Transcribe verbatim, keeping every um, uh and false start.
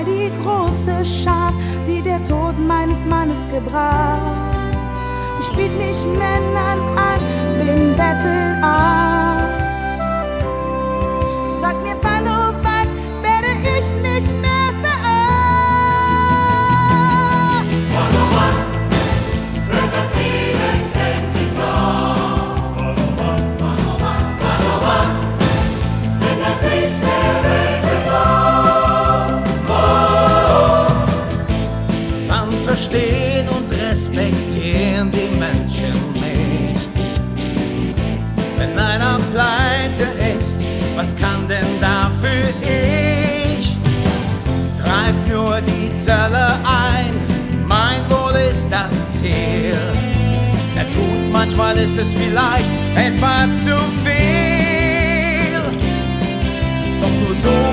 die große Schar, die der Tod meines Mannes gebracht. Ich biet mich Männern an, bin bettelarm. Sag mir, wann, oh wann, werde ich nicht mehr verarmt. Wann, oh wann, wird das Leben endlich wahr? Wann, oh wann, wann, oh wann, wann, oh wann, ändert sich der Weltenlauf? Oh, oh. Wann verstehen und respektieren die Menschen mich? Wenn einer pleite ist, was kann denn dafür ich? Treib nur die Zelle ein, mein Wohl ist das Ziel. Ja gut, manchmal ist es vielleicht etwas zu viel, doch nur so